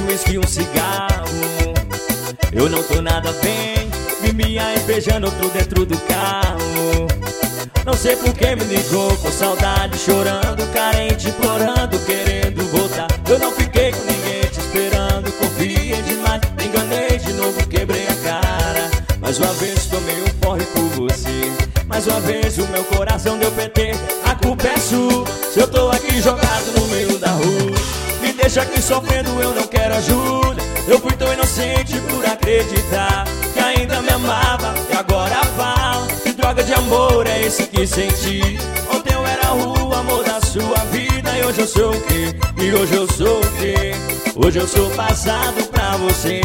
cerveja, um whisky, um cigarro. Eu não tô nada bem, vi minha ex beijando outro dentro do carro. Não sei por que me ligou, com saudade, chorando, carente, implorando, querendo voltar. Eu não fiquei com ninguém te esperando, confiei demais, me enganei de novo, quebrei a cara. Mais uma vez tomei um porre por você, mais uma vez o meu coração deu PT. A culpa é sua, se eu tô aqui jogado no meio da rua. Me deixa aqui sofrendo, eu não quero ajuda. Eu fui tão inocente por acreditar que ainda me amava e agora fala. Que droga de amor é esse que senti? Ontem eu era o amor da sua vida e hoje eu sou o quê? E hoje eu sou o quê? Hoje eu sou passado pra você.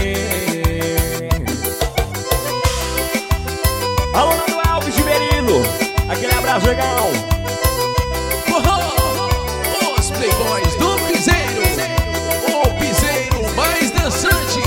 Alô, Nando Alves de Berilo, aquele abraço legal. Os playboys do piseiro, o piseiro mais dançante.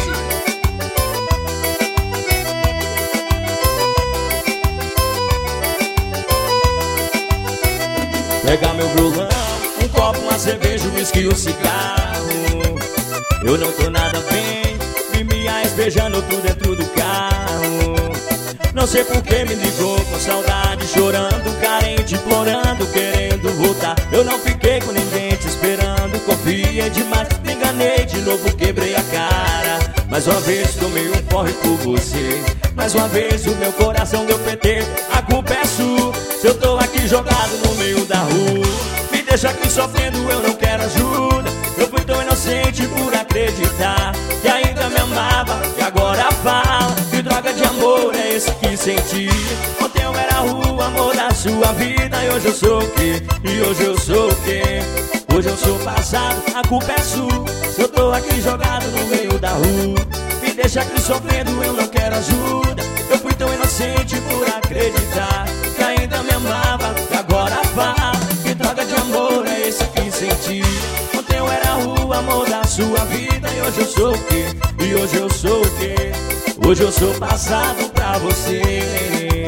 Pegar meu violão, um copo, uma cerveja, um whisky, um cigarro. Eu não tô nada bem, vi minha ex beijando outro dentro do carro. Não sei por que me ligou, com saudade, chorando, carente, implorando, querendo voltar. Eu não fiquei com ninguém te esperando, confiei demais, me enganei de novo, quebrei a cara. Mais uma vez tomei um porre por você, mais uma vez o meu coração deu PT. A culpa é sua, se eu tô aqui jogado no meio da rua. Me deixa aqui sofrendo, eu não quero ajuda. Eu fui tão inocente por acreditar que ainda me amava e agora fala. Que droga de amor é esse que senti? Ontem eu era o amor da sua vida e hoje eu sou o quê? E hoje eu sou o quê? Hoje eu sou passado, a culpa é sua. Se eu tô aqui jogado no meio da rua. Me deixa aqui sofrendo, eu não quero ajuda. Eu fui tão inocente por acreditar que ainda me amava e agora fala. Que droga de amor é esse que senti? Ontem eu era o amor da sua vida e hoje eu sou o quê? E hoje eu sou o quê? Hoje eu sou passado pra você.